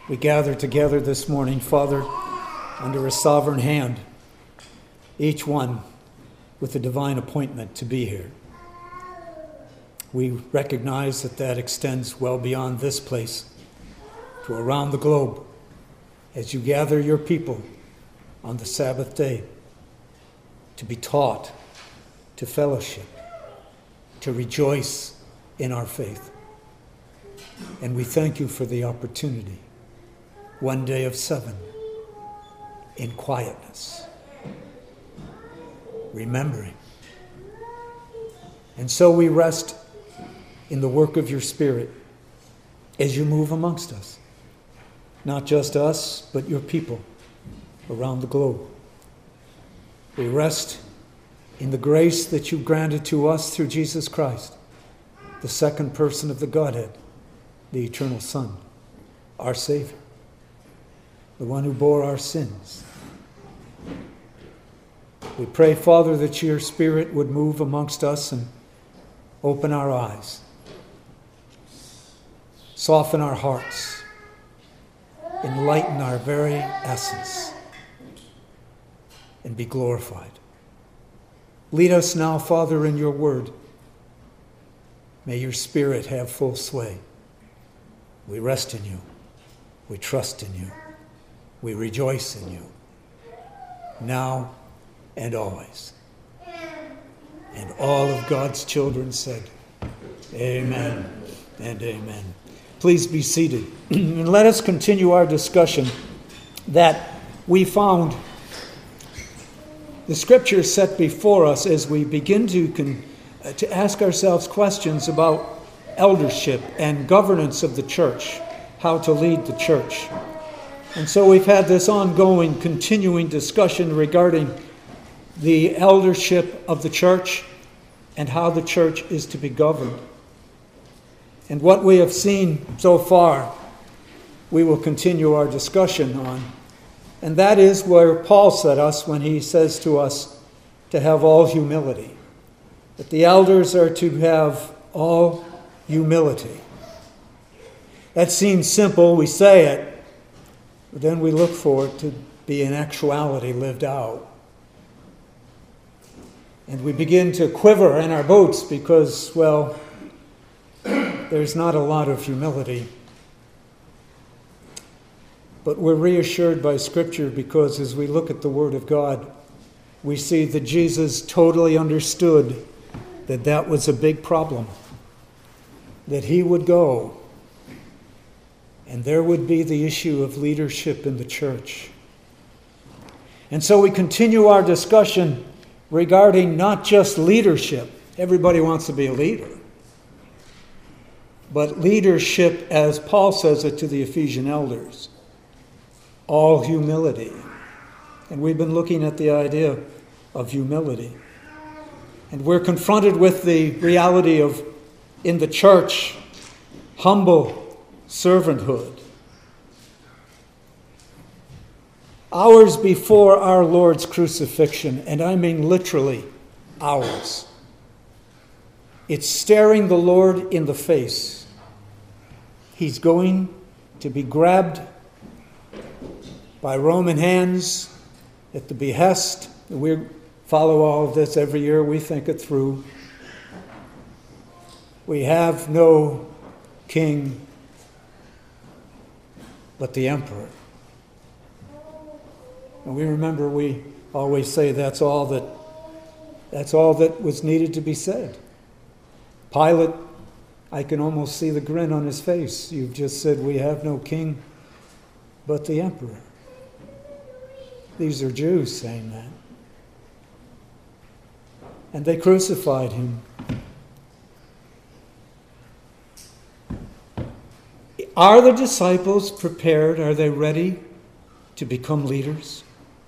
We gather together this morning, Father, under a sovereign hand, each one with a divine appointment to be here. We recognize that that extends well beyond this place to around the globe as you gather your people on the Sabbath day to be taught, to fellowship, to rejoice in our faith. And we thank you for the opportunity, one day of 7, in quietness, remembering. And so we rest in the work of your Spirit as you move amongst us. Not just us, but your people around the globe. We rest in the grace that you granted to us through Jesus Christ, the second person of the Godhead, the eternal Son, our Savior, the one who bore our sins. We pray, Father, that your Spirit would move amongst us and open our eyes, soften our hearts, enlighten our very essence, and be glorified. Lead us now, Father, in your word. May your Spirit have full sway. We rest in you. We trust in you. We rejoice in you, now and always. And all of God's children said, amen and amen. Please be seated. And let us continue our discussion that we found the Scripture set before us as we begin to ask ourselves questions about eldership and governance of the church, how to lead the church. And so we've had this ongoing, continuing discussion regarding the eldership of the church and how the church is to be governed. And what we have seen so far, we will continue our discussion on. And that is where Paul set us when he says to us to have all humility. That the elders are to have all humility. That seems simple, we say it, but then we look for it to be in actuality lived out. And we begin to quiver in our boots because, well, there's not a lot of humility. But we're reassured by Scripture because as we look at the Word of God, we see that Jesus totally understood that that was a big problem. That he would go, and there would be the issue of leadership in the church. And so we continue our discussion regarding not just leadership. Everybody wants to be a leader. But leadership, as Paul says it to the Ephesian elders, all humility. And we've been looking at the idea of humility. And we're confronted with the reality of, in the church, humble servanthood. Hours before our Lord's crucifixion, and I mean literally hours, it's staring the Lord in the face. He's going to be grabbed by Roman hands at the behest. We follow all of this every year. We think it through. We have no king but the emperor. And we remember we always say that's all that was needed to be said. Pilate, I can almost see the grin on his face. You've just said we have no king but the emperor. These are Jews saying that. And they crucified him. Are the disciples prepared? Are they ready to become leaders?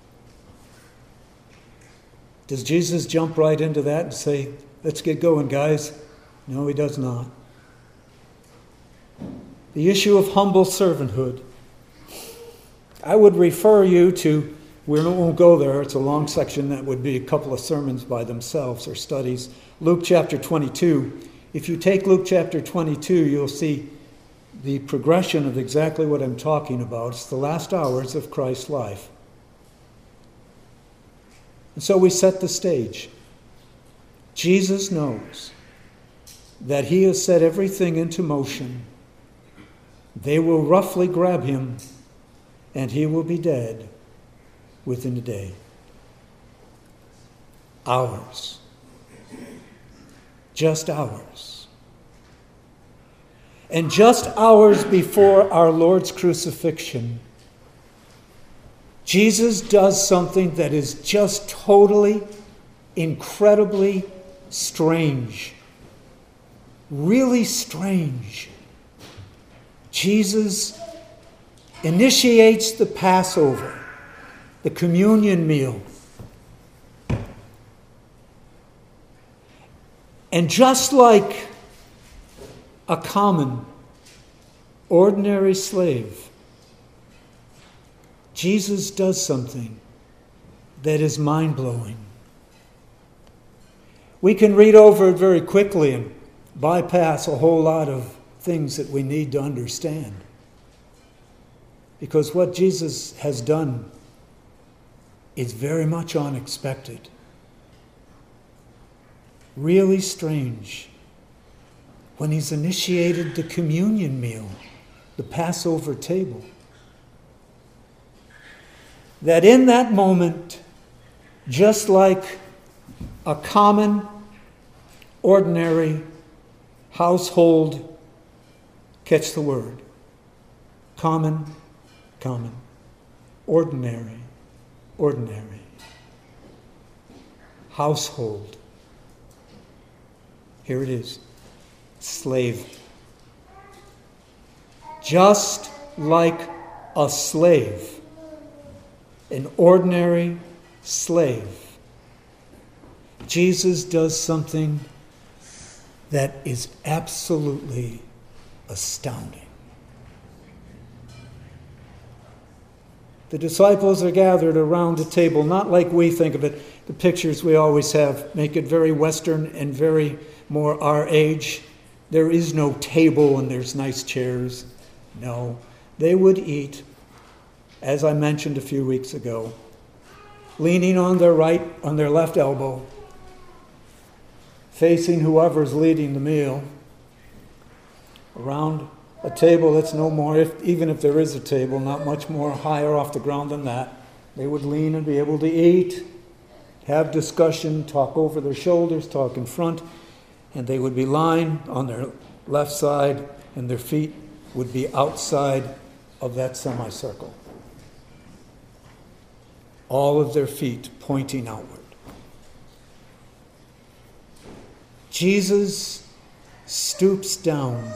Does Jesus jump right into that and say, let's get going, guys? No, he does not. The issue of humble servanthood. I would refer you to, we won't go there, it's a long section that would be a couple of sermons by themselves or studies. Luke chapter 22. If you take Luke chapter 22, you'll see the progression of exactly what I'm talking about. It's the last hours of Christ's life. And so we set the stage. Jesus knows that he has set everything into motion. They will roughly grab him, and he will be dead within a day. Hours. Just hours. And just hours before our Lord's crucifixion, Jesus does something that is just totally, incredibly strange. Really strange. Jesus initiates the Passover, the communion meal. And just like a common, ordinary slave, Jesus does something that is mind-blowing. We can read over it very quickly and bypass a whole lot of things that we need to understand. Because what Jesus has done is very much unexpected. Really strange. When he's initiated the communion meal, the Passover table, that in that moment, just like a common, ordinary household, catch the word, common, ordinary, household. Here it is, slave. Just like a slave, an ordinary slave, Jesus does something that is absolutely astounding. The disciples are gathered around a table, not like we think of it. The pictures we always have make it very Western and very more our age. There is no table and there's nice chairs. No, they would eat, as I mentioned a few weeks ago, leaning on their left elbow, facing whoever's leading the meal, around a table that's no more, even if there is a table, not much more higher off the ground than that. They would lean and be able to eat, have discussion, talk over their shoulders, talk in front, and they would be lying on their left side, and their feet would be outside of that semicircle. All of their feet pointing outward. Jesus stoops down.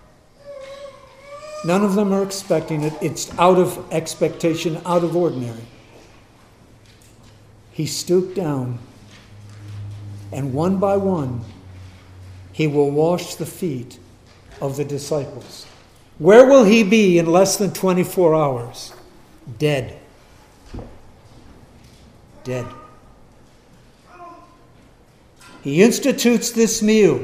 None of them are expecting it. It's out of expectation, out of ordinary. He stooped down, and one by one, he will wash the feet of the disciples. Where will he be in less than 24 hours? Dead. Dead. He institutes this meal.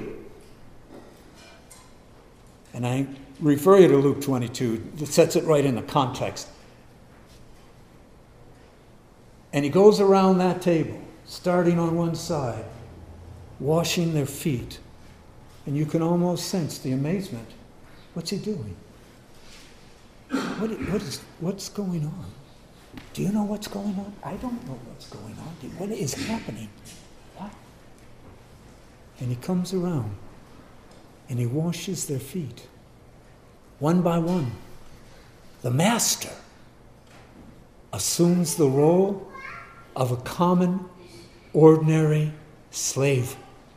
And I refer you to Luke 22. It sets it right in the context. And he goes around that table, starting on one side, washing their feet. And you can almost sense the amazement. What's he doing? What's going on? Do you know what's going on? I don't know what's going on. What is happening? What? And he comes around and he washes their feet. One by one. The master assumes the role of a common, ordinary slave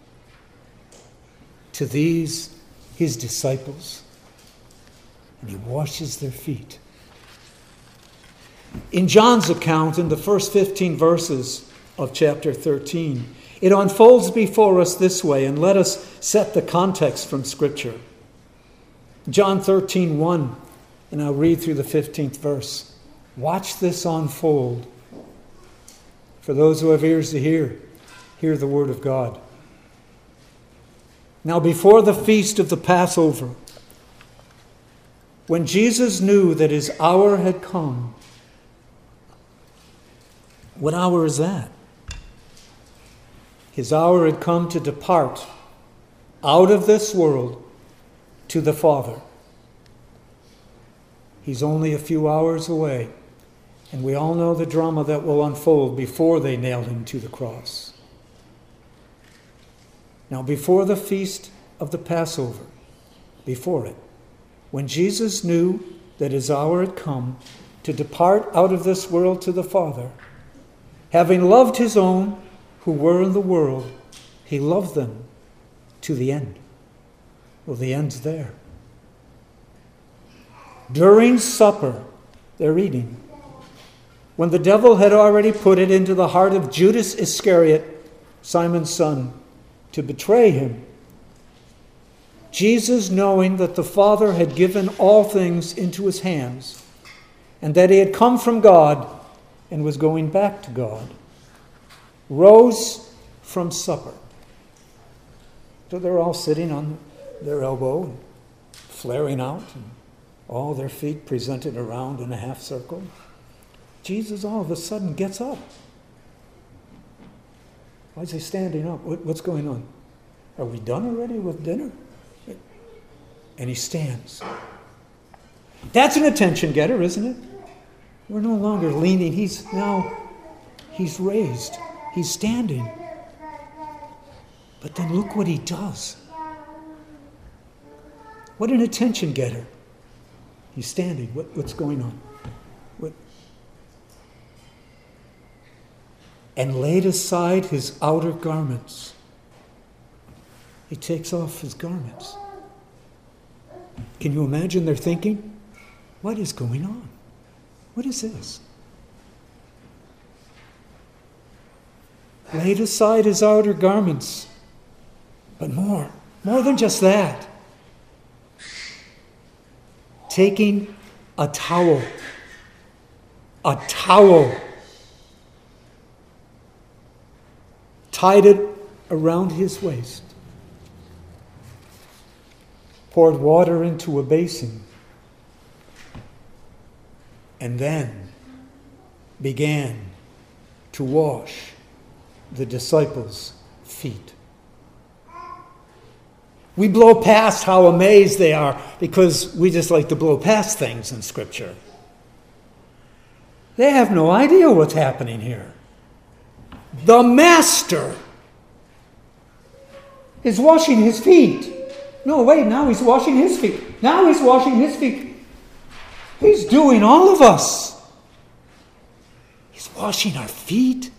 to these, his disciples, and he washes their feet. In John's account, in the first 15 verses of chapter 13, it unfolds before us this way, and let us set the context from Scripture. John 13:1, and I'll read through the 15th verse. Watch this unfold. For those who have ears to hear the word of God. Now before the feast of the Passover, when Jesus knew that his hour had come. What hour is that? His hour had come to depart out of this world to the Father. He's only a few hours away, and we all know the drama that will unfold before they nail him to the cross. Now, before the feast of the Passover, before it, when Jesus knew that his hour had come to depart out of this world to the Father, having loved his own who were in the world, he loved them to the end. Well, the end's there. During supper, they're eating. When the devil had already put it into the heart of Judas Iscariot, Simon's son, to betray him, Jesus, knowing that the Father had given all things into his hands, and that he had come from God and was going back to God, rose from supper. So they're all sitting on their elbow, and flaring out, and all their feet presented around in a half circle. Jesus all of a sudden gets up. Why is he standing up? What's going on? Are we done already with dinner? And he stands. That's an attention getter, isn't it? We're no longer leaning. He's raised. He's standing. But then look what he does. What an attention getter. He's standing. What's going on? And laid aside his outer garments. He takes off his garments. Can you imagine their thinking? What is going on? What is this? Laid aside his outer garments. But more than just that. Taking a towel, tied it around his waist, poured water into a basin, and then began to wash the disciples' feet. We blow past how amazed they are because we just like to blow past things in Scripture. They have no idea what's happening here. The Master is washing his feet. No, wait, now he's washing his feet. Now he's washing his feet. He's doing all of us. He's washing our feet.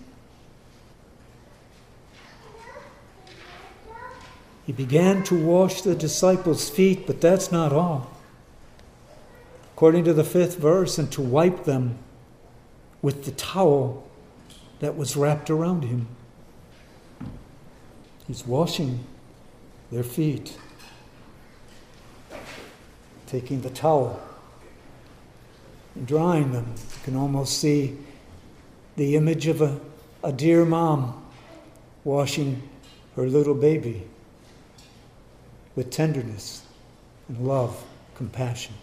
He began to wash the disciples' feet, but that's not all. According to the 5th verse, and to wipe them with the towel that was wrapped around him. He's washing their feet, taking the towel and drying them. You can almost see the image of a dear mom washing her little baby with tenderness and love, compassion.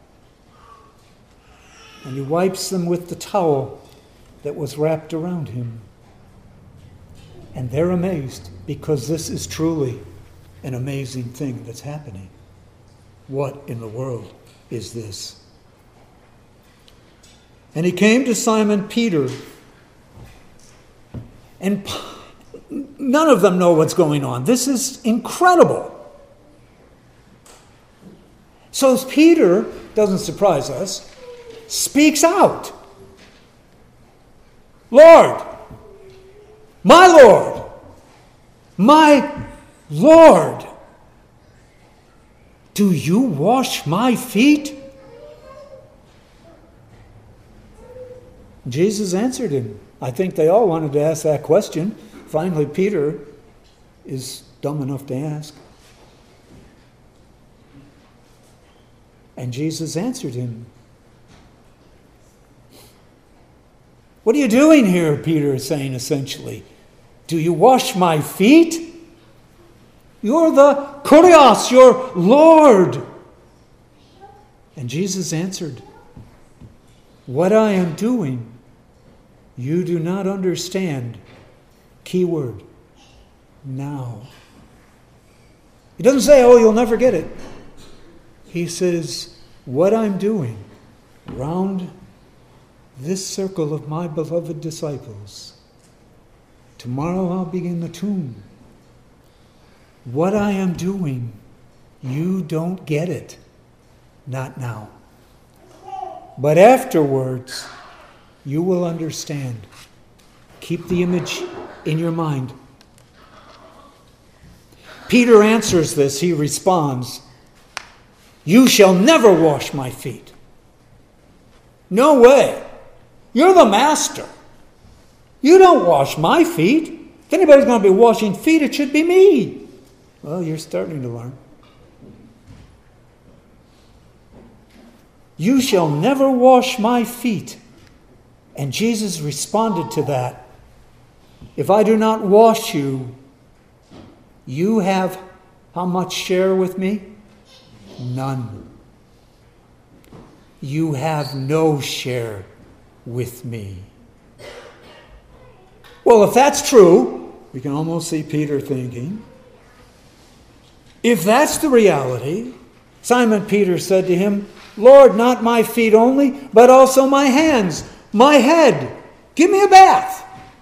And he wipes them with the towel that was wrapped around him. And they're amazed because this is truly an amazing thing that's happening. What in the world is this? And he came to Simon Peter, and none of them know what's going on. This is incredible. So Peter, doesn't surprise us, speaks out. Lord, my Lord, my Lord, do you wash my feet? Jesus answered him. I think they all wanted to ask that question. Finally, Peter is dumb enough to ask. And Jesus answered him. What are you doing here? Peter is saying essentially. Do you wash my feet? You're the Kurios, your Lord. And Jesus answered, "What I am doing, you do not understand." Key word, now. He doesn't say, "Oh, you'll never get it." He says, what I'm doing round this circle of my beloved disciples, tomorrow I'll begin the tomb. What I am doing, you don't get it. Not now. But afterwards, you will understand. Keep the image in your mind. Peter answers this. He responds, "You shall never wash my feet." No way. You're the master. You don't wash my feet. If anybody's going to be washing feet, it should be me. Well, you're starting to learn. You shall never wash my feet. And Jesus responded to that. If I do not wash you, you have how much share with me? None. You have no share with me. Well, if that's true, we can almost see Peter thinking, if that's the reality, Simon Peter said to him, "Lord, not my feet only, but also my hands, my head. Give me a bath."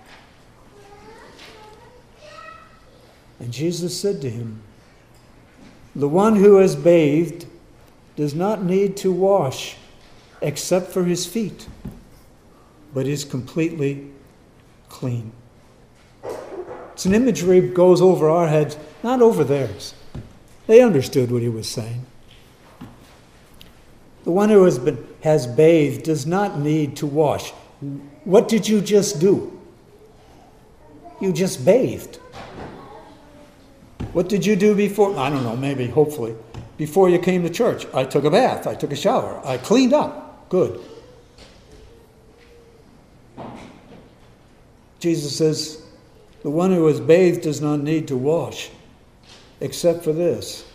And Jesus said to him, "The one who has bathed does not need to wash except for his feet, but is completely clean." It's an imagery that goes over our heads, not over theirs. They understood what he was saying. The one who has bathed does not need to wash. What did you just do? You just bathed. What did you do before? I don't know, maybe, hopefully. Before you came to church, I took a bath, I took a shower, I cleaned up. Good. Jesus says, the one who is bathed does not need to wash, except for this.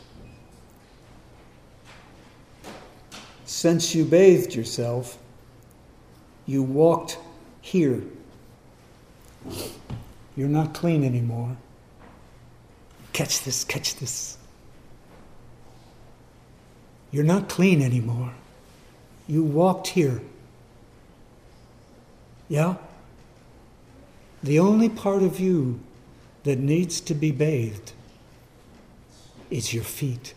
Since you bathed yourself, you walked here. You're not clean anymore. Catch this, catch this. You're not clean anymore. You walked here. Yeah? The only part of you that needs to be bathed is your feet.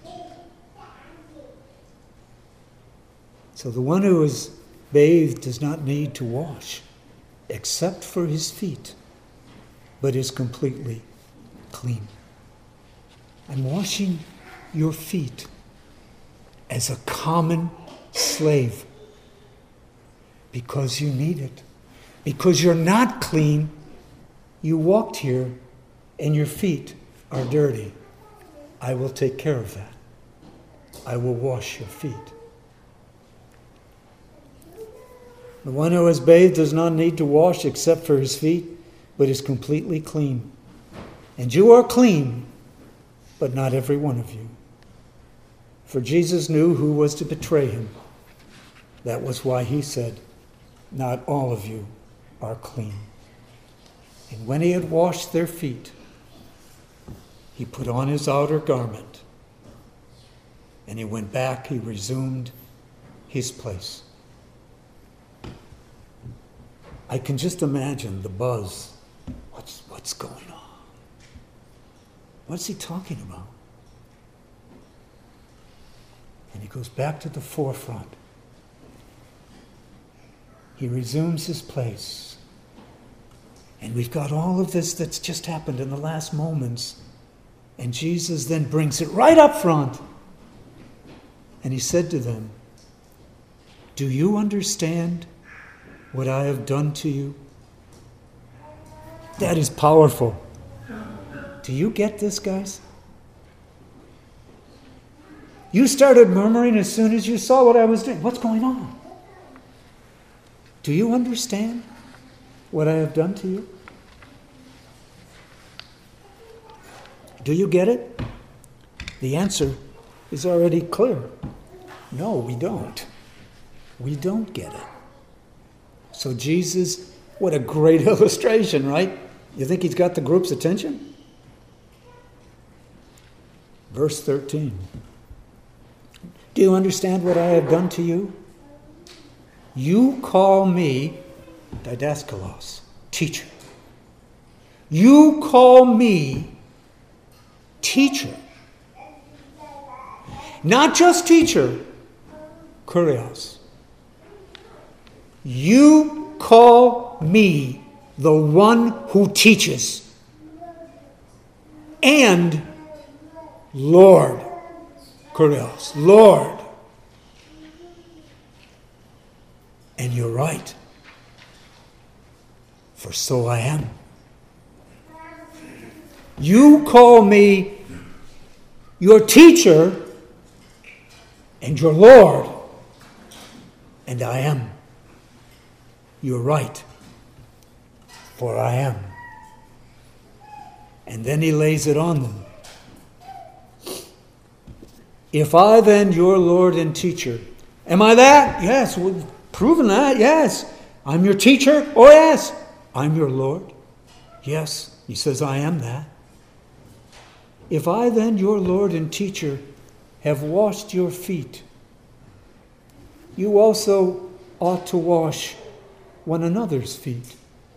So the one who is bathed does not need to wash, except for his feet, but is completely clean. I'm washing your feet as a common slave because you need it. Because you're not clean, you walked here and your feet are dirty. I will take care of that. I will wash your feet. The one who is bathed does not need to wash except for his feet, but is completely clean. And you are clean, but not every one of you. For Jesus knew who was to betray him. That was why he said, not all of you are clean. And when he had washed their feet, he put on his outer garment, and he went back, he resumed his place. I can just imagine the buzz. What's going on? What's he talking about? And he goes back to the forefront. He resumes his place. And we've got all of this that's just happened in the last moments. And Jesus then brings it right up front. And he said to them, "Do you understand what I have done to you?" That is powerful. Do you get this, guys? You started murmuring as soon as you saw what I was doing. What's going on? Do you understand what I have done to you? Do you get it? The answer is already clear. No, we don't. We don't get it. So Jesus, what a great illustration, right? You think he's got the group's attention? Verse 13. Do you understand what I have done to you? You call me didaskalos, teacher. You call me teacher. Not just teacher, kurios. You call me the one who teaches and Lord, kurios, Lord. And you're right, for so I am. You call me your teacher and your Lord, and I am. You're right, for I am. And then he lays it on them. If I then, your Lord and teacher, am I that? Yes, we've proven that, yes. I'm your teacher? Oh, yes. I'm your Lord? Yes. He says, I am that. If I then, your Lord and teacher, have washed your feet, you also ought to wash one another's feet.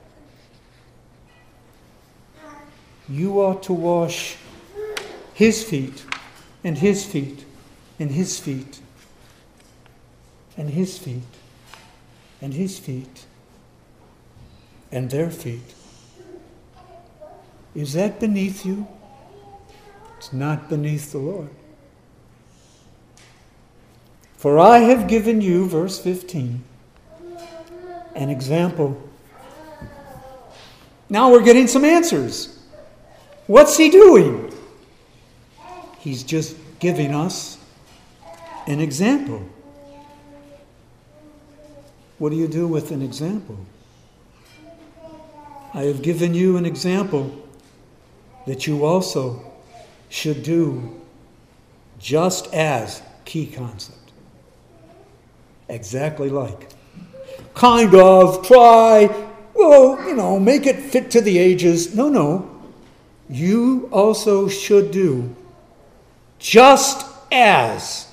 You ought to wash his feet, and his feet, and his feet, and his feet, and his feet, and their feet. Is that beneath you? It's not beneath the Lord. For I have given you, verse 15, an example. Now we're getting some answers. What's he doing? He's just giving us an example. What do you do with an example? I have given you an example that you also should do just as, key concept, exactly like. Kind of, try, well, make it fit to the ages. No. You also should do just as,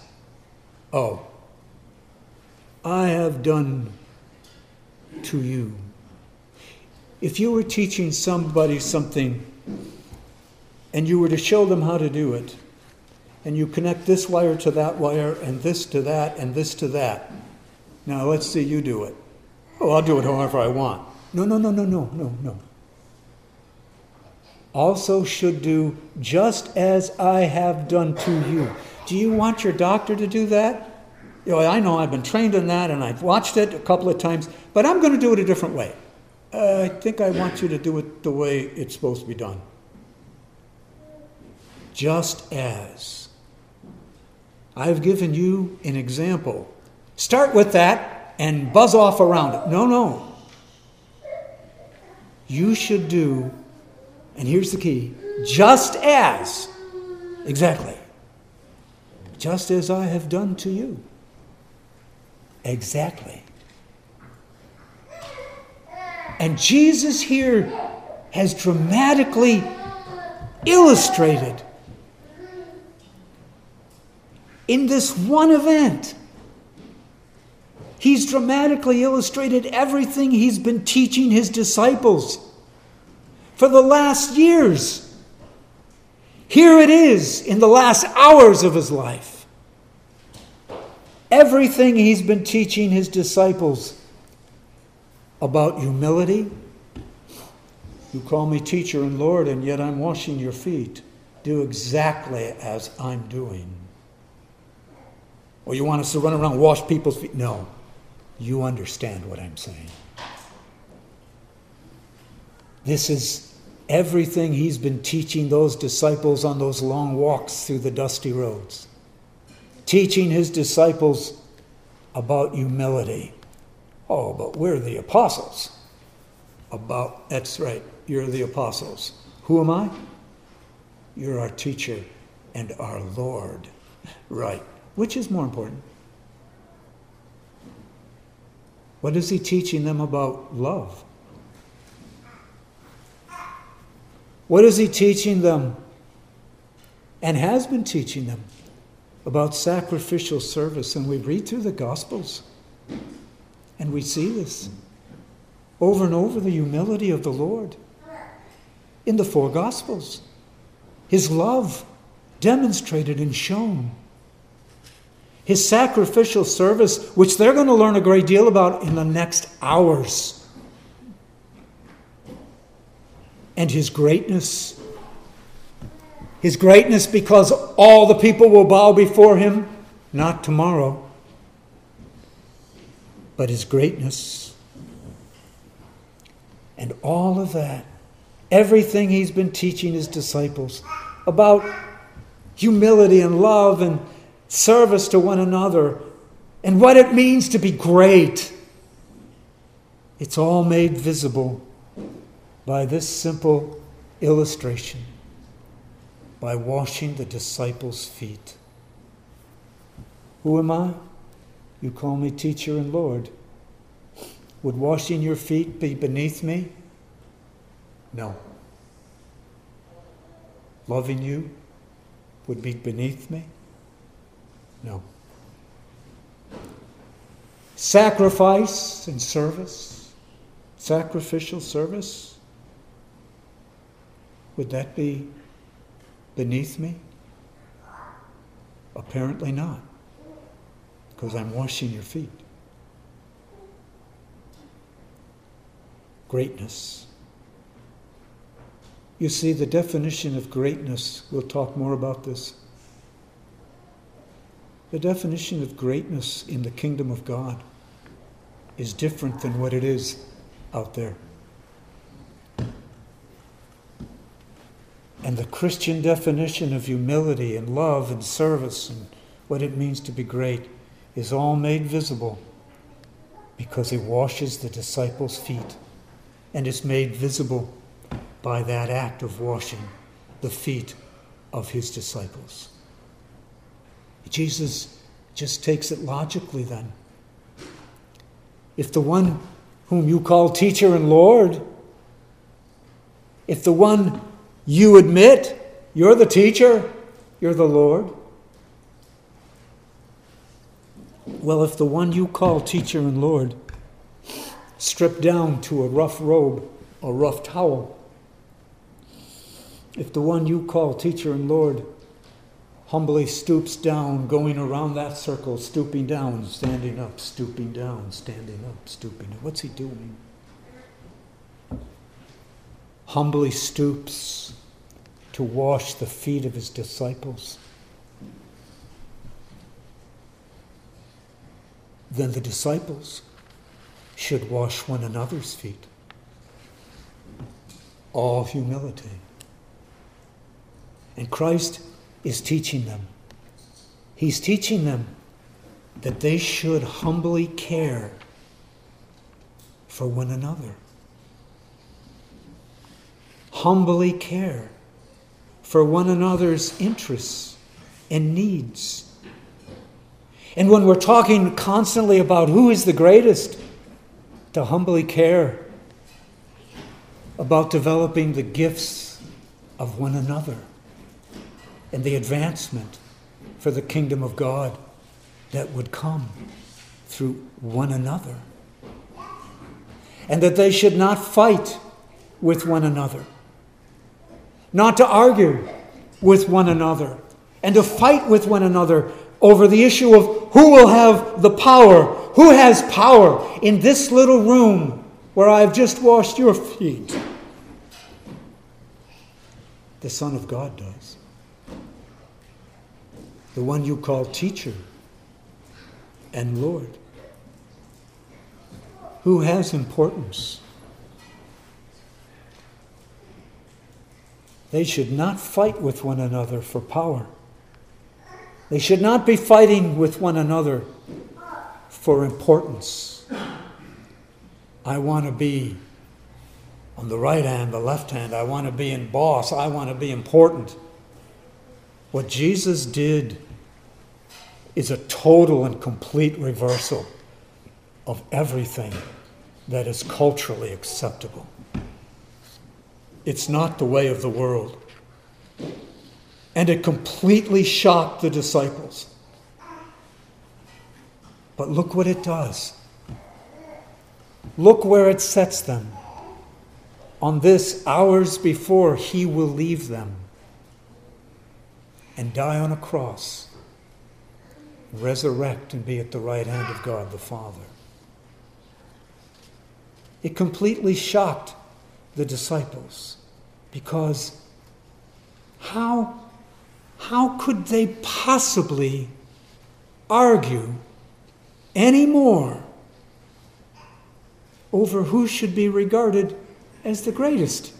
I have done to you. If you were teaching somebody something and you were to show them how to do it, and you connect this wire to that wire and this to that and this to that. Now let's see you do it. Oh, I'll do it however I want. No. Also should do just as I have done to you. Do you want your doctor to do that? I know I've been trained in that and I've watched it a couple of times, but I'm going to do it a different way. I think I want you to do it the way it's supposed to be done. Just as. I've given you an example. Start with that and buzz off around it. No. You should do, and here's the key, just as, exactly, just as I have done to you. Exactly. And Jesus here has dramatically illustrated in this one event. He's dramatically illustrated everything he's been teaching his disciples for the last years. Here it is in the last hours of his life. Everything he's been teaching his disciples about humility. You call me teacher and Lord, and yet I'm washing your feet. Do exactly as I'm doing. Or you want us to run around and wash people's feet? No. You understand what I'm saying. This is everything he's been teaching those disciples on those long walks through the dusty roads. Teaching his disciples about humility. Oh, but we're the apostles. That's right, you're the apostles. Who am I? You're our teacher and our Lord. Right. Which is more important? What is he teaching them about love? What is he teaching them and has been teaching them about sacrificial service? And we read through the Gospels and we see this over and over, the humility of the Lord in the 4 Gospels. His love demonstrated and shown. His sacrificial service, which they're going to learn a great deal about in the next hours. And his greatness. His greatness because all the people will bow before him, not tomorrow, but his greatness. And all of that, everything he's been teaching his disciples about humility and love and service to one another and what it means to be great, it's all made visible by this simple illustration, by washing the disciples' feet. Who am I? You call me teacher and Lord. Would washing your feet be beneath me? No. Loving you would be beneath me? No. Sacrifice and service, sacrificial service, would that be beneath me? Apparently not, because I'm washing your feet. Greatness. You see, the definition of greatness, we'll talk more about this. The definition of greatness in the kingdom of God is different than what it is out there. And the Christian definition of humility and love and service and what it means to be great is all made visible because he washes the disciples' feet, and is made visible by that act of washing the feet of his disciples. Jesus just takes it logically then. If the one whom you call teacher and Lord, if the one you admit, you're the teacher, you're the Lord. Well, if the one you call teacher and Lord stripped down to a rough robe, a rough towel, if the one you call teacher and Lord humbly stoops down, going around that circle, stooping down, standing up, stooping down, standing up, stooping down. What's he doing? Humbly stoops to wash the feet of his disciples. Then the disciples should wash one another's feet. All humility. And Christ is teaching them. He's teaching them that they should humbly care for one another. Humbly care for one another's interests and needs. And when we're talking constantly about who is the greatest, to humbly care about developing the gifts of one another and the advancement for the kingdom of God that would come through one another. And that they should not fight with one another, not to argue with one another, and to fight with one another over the issue of who will have the power, who has power in this little room where I've just washed your feet. The Son of God does. The one you call teacher and Lord, who has importance. They should not fight with one another for power. They should not be fighting with one another for importance. I want to be on the right hand, the left hand. I want to be in boss. I want to be important. What Jesus did is a total and complete reversal. of everything that is culturally acceptable. It's not the way of the world. And it completely shocked the disciples. But look what it does. Look where it sets them. On this, hours before he will leave them and die on a cross, resurrect and be at the right hand of God the Father. It completely shocked the disciples because how could they possibly argue anymore over who should be regarded as the greatest?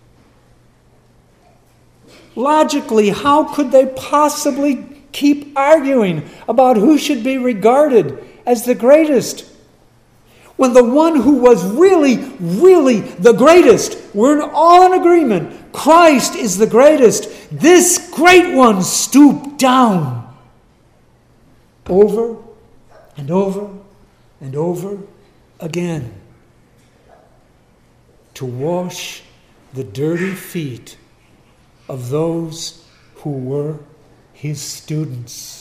Logically, how could they possibly keep arguing about who should be regarded as the greatest when the one who was really, really the greatest, we're all in agreement, Christ is the greatest. This great one stooped down over and over and over again to wash the dirty feet of those who were his students.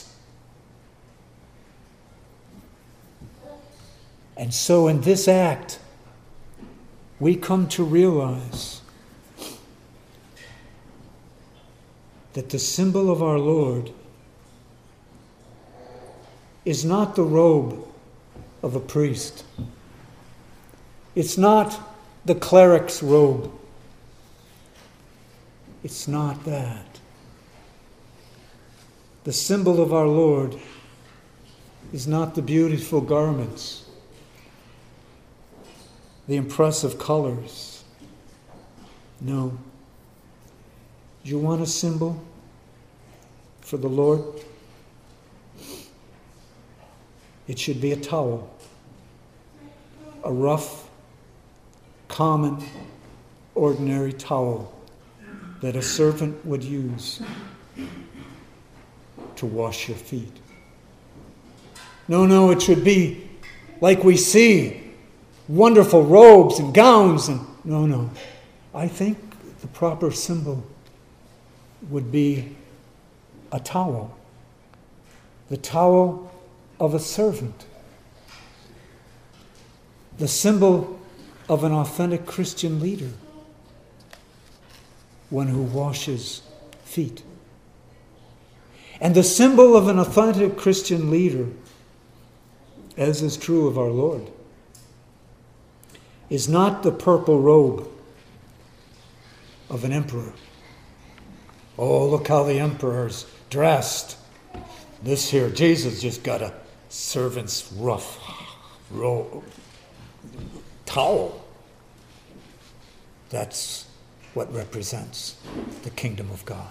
And so in this act, we come to realize that the symbol of our Lord is not the robe of a priest. It's not the cleric's robe. It's not that. The symbol of our Lord is not the beautiful garments, the impressive colors. No. You want a symbol for the Lord? It should be a towel. A rough, common, ordinary towel that a servant would use to wash your feet. No, it should be like we see, wonderful robes and gowns. And no. I think the proper symbol would be a towel. The towel of a servant. The symbol of an authentic Christian leader. One who washes feet. And the symbol of an authentic Christian leader, as is true of our Lord, is not the purple robe of an emperor. Oh, look how the emperor's dressed. This here, Jesus just got a servant's rough robe, towel. That's what represents the kingdom of God.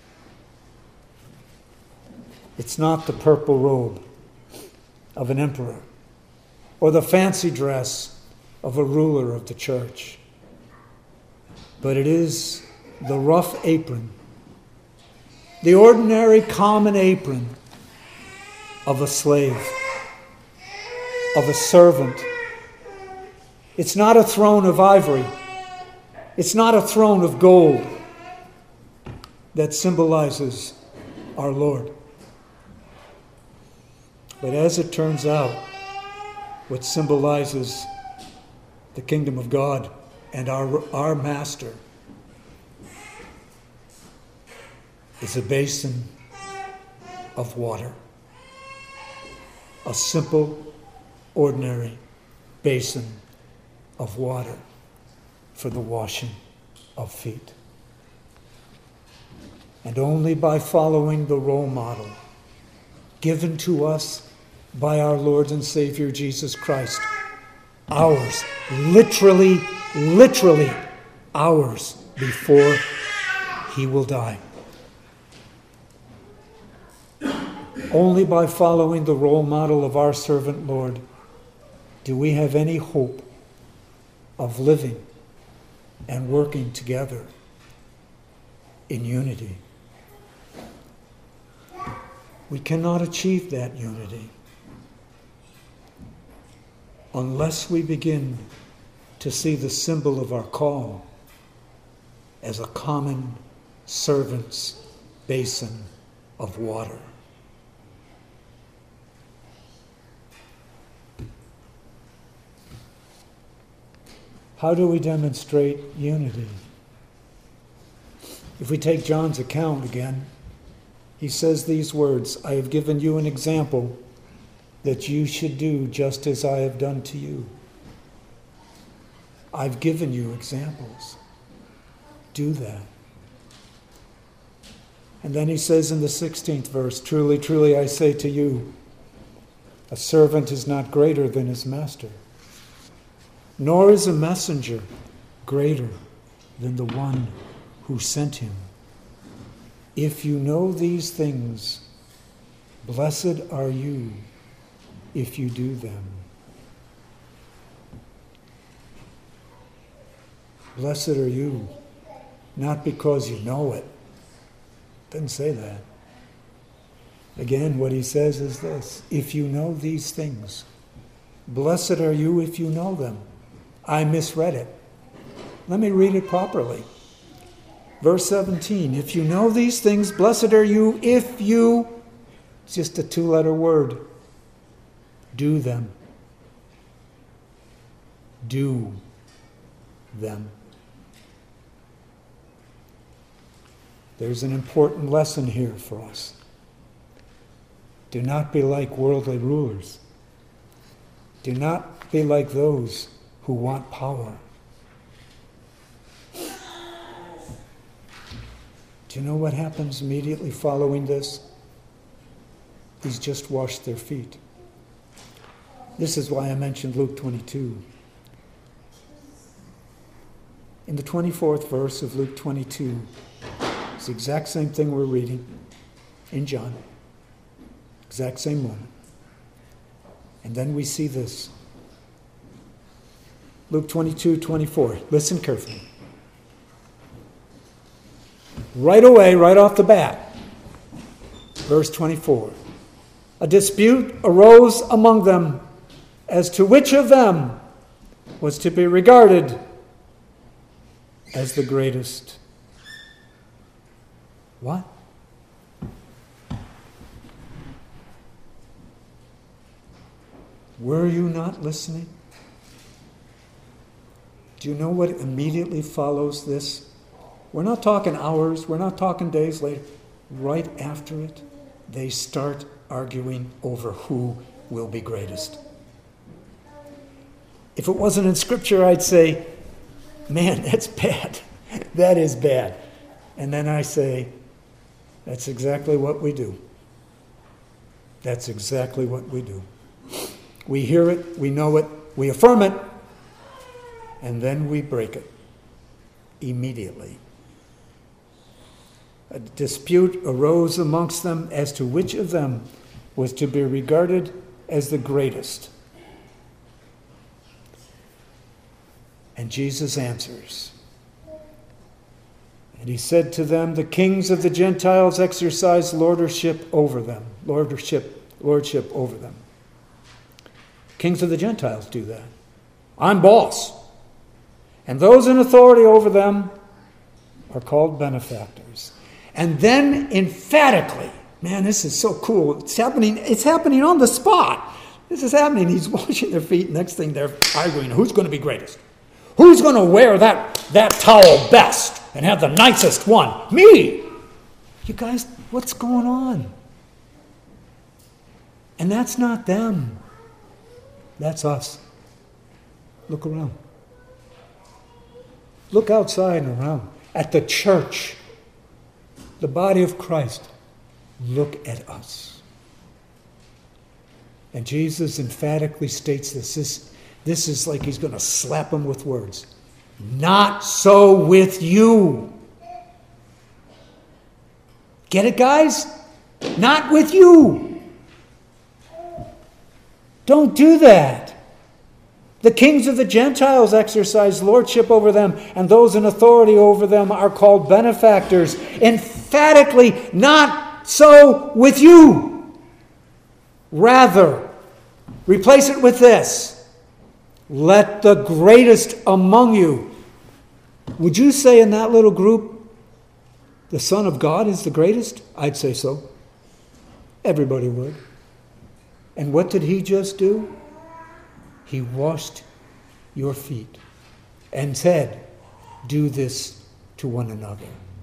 It's not the purple robe of an emperor or the fancy dress of a ruler of the church, but it is the rough apron, the ordinary common apron of a slave, of a servant. It's not a throne of ivory. It's not a throne of gold that symbolizes our Lord. But as it turns out, what symbolizes the kingdom of God and our master is a basin of water. A simple, ordinary basin of water for the washing of feet. And only by following the role model given to us by our Lord and Savior Jesus Christ, hours, literally hours before he will die. Only by following the role model of our servant Lord do we have any hope of living and working together in unity. We cannot achieve that unity unless we begin to see the symbol of our call as a common servant's basin of water. How do we demonstrate unity? If we take John's account again, he says these words, "I have given you an example that you should do just as I have done to you." I've given you examples. Do that. And then he says in the 16th verse, "Truly, truly, I say to you, a servant is not greater than his master, nor is a messenger greater than the one who sent him. If you know these things, blessed are you if you do them." Blessed are you, not because you know it. Doesn't say that. Again, what he says is this: if you know these things, blessed are you if you know them. I misread it. Let me read it properly. Verse 17, if you know these things, blessed are you if you, it's just a two-letter word, do them. Do them. There's an important lesson here for us. Do not be like worldly rulers. Do not be like those who want power. Do you know what happens immediately following this? He's just washed their feet. This is why I mentioned Luke 22. In the 24th verse of Luke 22, it's the exact same thing we're reading in John. Exact same moment. And then we see this. Luke 22:24. Listen carefully. Right away, right off the bat, verse 24. A dispute arose among them as to which of them was to be regarded as the greatest. What? Were you not listening? Do you know what immediately follows this? We're not talking hours, we're not talking days later. Right after it, they start arguing over who will be greatest. If it wasn't in Scripture, I'd say, man, that's bad. That is bad. And then I say, that's exactly what we do. That's exactly what we do. We hear it, we know it, we affirm it, and then we break it immediately. A dispute arose amongst them as to which of them was to be regarded as the greatest. And Jesus answers. And he said to them, the kings of the Gentiles exercise lordship over them. Lordship over them. Kings of the Gentiles do that. I'm boss. And those in authority over them are called benefactors. And then emphatically, man, this is so cool. It's happening on the spot. This is happening. He's washing their feet. Next thing they're arguing, who's going to be greatest? Who's going to wear that towel best and have the nicest one? Me! You guys, what's going on? And that's not them. That's us. Look around. Look outside and around. At the church. The body of Christ. Look at us. And Jesus emphatically states this. This is like he's going to slap them with words. Not so with you. Get it, guys? Not with you. Don't do that. The kings of the Gentiles exercise lordship over them, and those in authority over them are called benefactors. Emphatically, not so with you. Rather, replace it with this. let the greatest among you. Would you say in that little group, the Son of God is the greatest? I'd say so. Everybody would. And what did he just do? He washed your feet and said, do this to one another.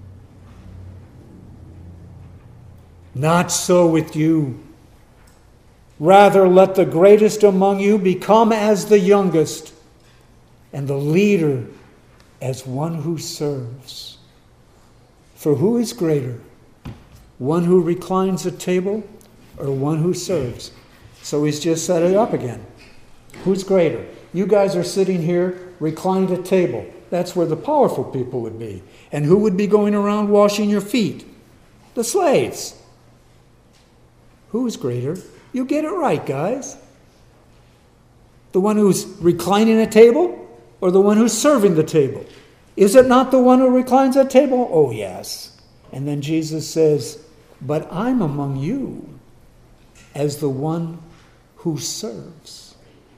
Not so with you. Rather, let the greatest among you become as the youngest, and the leader as one who serves. For who is greater, one who reclines at table or one who serves? So he's just set it up again. Who's greater? You guys are sitting here reclined at table. That's where the powerful people would be. And who would be going around washing your feet? The slaves. Who is greater? You get it right, guys. The one who's reclining at table or the one who's serving the table? Is it not the one who reclines at table? Oh, yes. And then Jesus says, but I'm among you as the one who serves.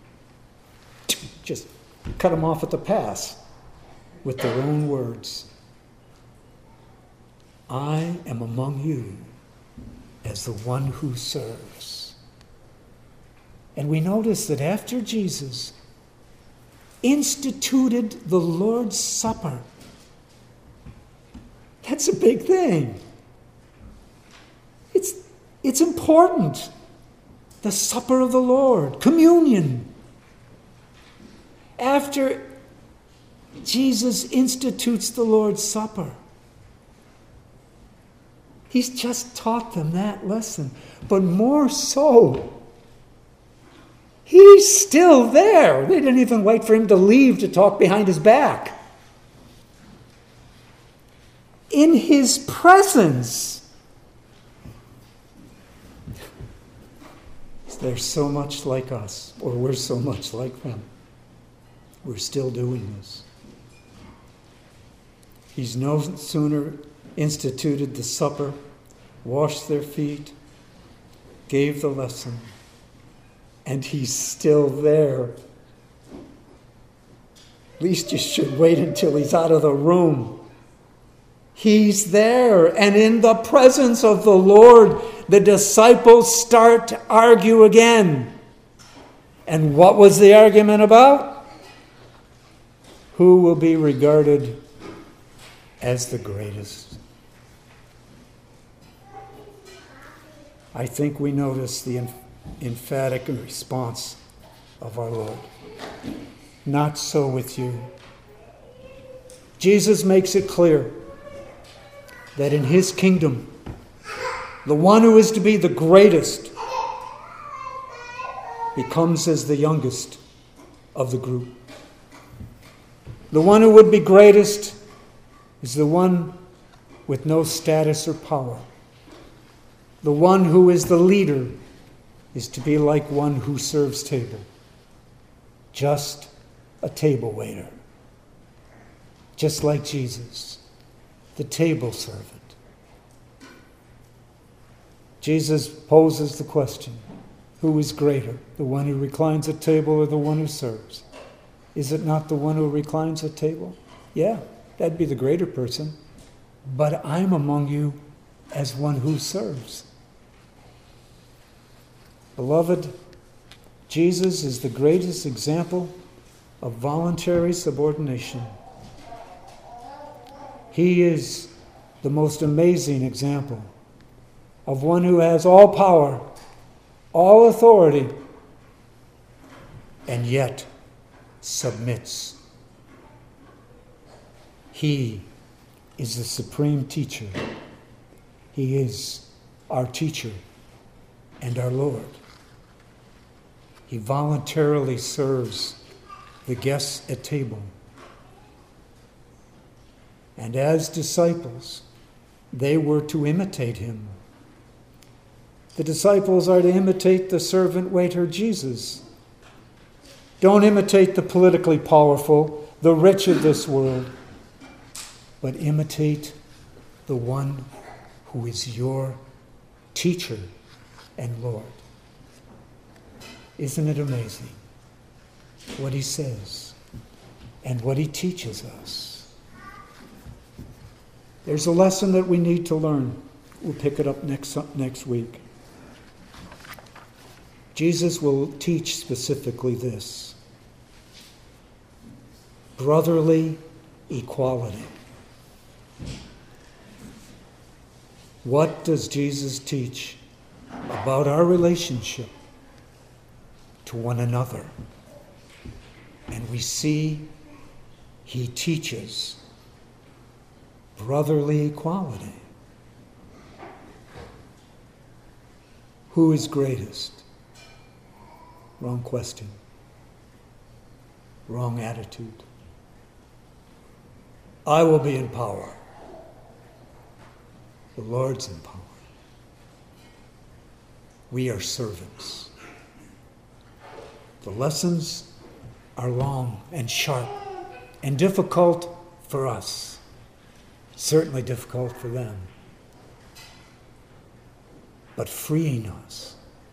Just cut them off at the pass with their own words. I am among you as the one who serves. And we notice that after Jesus instituted the Lord's Supper, that's a big thing. It's important. The supper of the Lord, communion. After Jesus institutes the Lord's Supper, he's just taught them that lesson. But more so, he's still there. They didn't even wait for him to leave to talk behind his back. In his presence. They're so much like us, or we're so much like them. We're still doing this. He's no sooner instituted the supper, washed their feet, gave the lesson, and he's still there. At least you should wait until he's out of the room. He's there, and in the presence of the Lord, the disciples start to argue again. And what was the argument about? Who will be regarded as the greatest? I think we notice the emphatic response of our Lord. Not so with you. Jesus makes it clear that in his kingdom, the one who is to be the greatest becomes as the youngest of the group. The one who would be greatest is the one with no status or power. The one who is the leader is to be like one who serves table. Just a table waiter. Just like Jesus, the table servant. Jesus poses the question, who is greater, the one who reclines at table or the one who serves? Is it not the one who reclines at table? Yeah, that'd be the greater person. But I'm among you as one who serves. Beloved, Jesus is the greatest example of voluntary subordination. He is the most amazing example of one who has all power, all authority, and yet submits. He is the supreme teacher. He is our teacher and our Lord. He voluntarily serves the guests at table. And as disciples, they were to imitate him. The disciples are to imitate the servant waiter Jesus. Don't imitate the politically powerful, the rich of this world, but imitate the one who is your teacher and Lord. Isn't it amazing? what he says and what he teaches us. There's a lesson that we need to learn. We'll pick it up next week. Jesus will teach specifically this: brotherly equality. What does Jesus teach about our relationship to one another? And we see he teaches brotherly equality. Who is greatest? Wrong question. Wrong attitude. I will be in power. The Lord's in power. We are servants. The lessons are long and sharp and difficult for us. Certainly difficult for them. But freeing us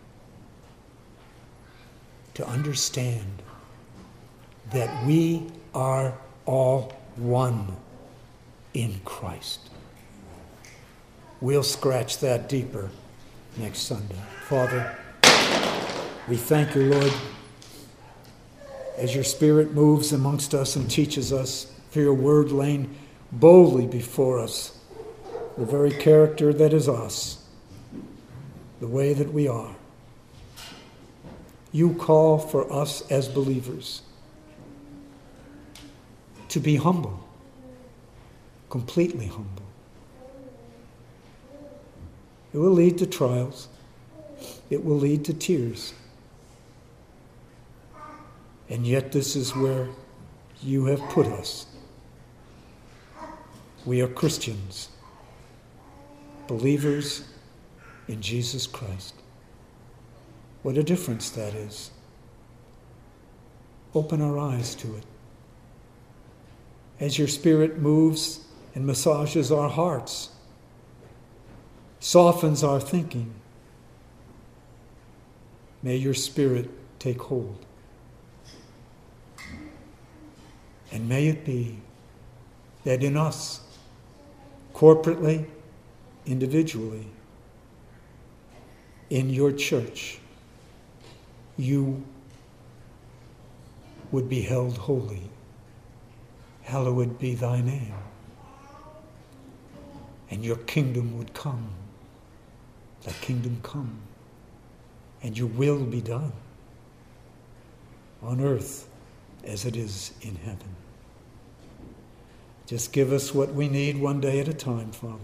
to understand that we are all one in Christ. We'll scratch that deeper next Sunday. Father, we thank you, Lord, as your Spirit moves amongst us and teaches us, for your word laying boldly before us, the very character that is us, the way that we are. You call for us as believers to be humble, completely humble. It will lead to trials. It will lead to tears. And yet this is where you have put us. We are Christians, believers in Jesus Christ. What a difference that is. Open our eyes to it. As your Spirit moves and massages our hearts, softens our thinking, may your Spirit take hold. And may it be that in us, corporately, individually, in your church, you would be held holy. Hallowed be thy name. And your kingdom would come. Thy kingdom come. And your will be done on earth as it is in heaven. Just give us what we need one day at a time, Father.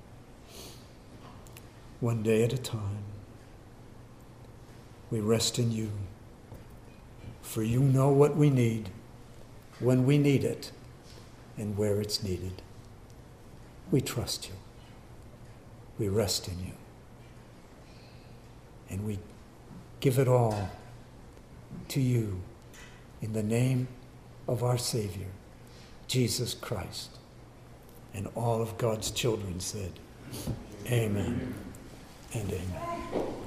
One day at a time. We rest in you. For you know what we need, when we need it, and where it's needed. We trust you. We rest in you. And we give it all to you in the name of our Savior, Jesus Christ. And all of God's children said, Amen and amen.